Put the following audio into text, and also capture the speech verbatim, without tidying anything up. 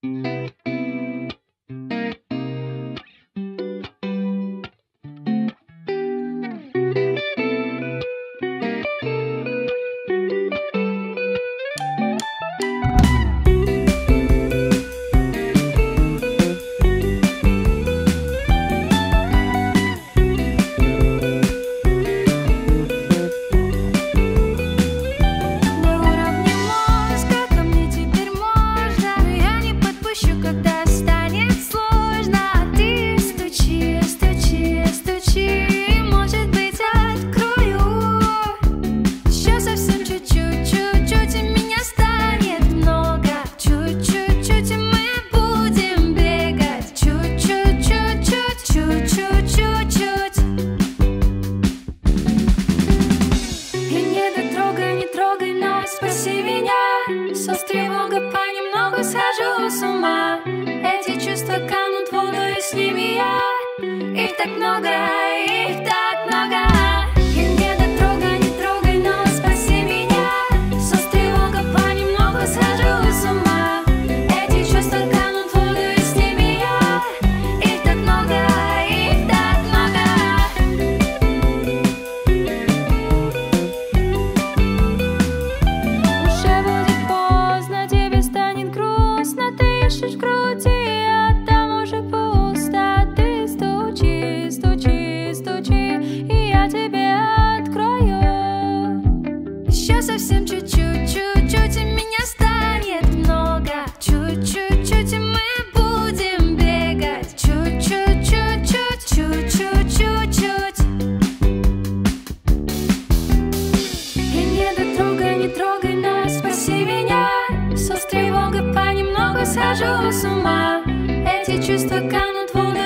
Спаси меня, с тревогой понемногу схожу с ума. Эти чувства канут в воду, и с ними я. Их так много, их так много. И не дотрогай, не трогай, но спаси меня, с тревогой понемногу схожу с ума. Эти чувства канут в воду, и с ними я. Их так много, их так много. Уже будет поздно, тебе станет грустно. Ты ищешь в груди, а там уже пусто. Ты стучи, стучи, стучи, и я тебе открою. Еще совсем чуть-чуть, чуть-чуть, и меня станет много. Чуть-чуть, чуть, и мы будем бегать. Чуть-чуть, чуть-чуть, чуть-чуть, чуть-чуть. И не дотрогай, не трогай, но спаси меня, с тревогой понемногу схожу с ума. Эти чувства канут в воду,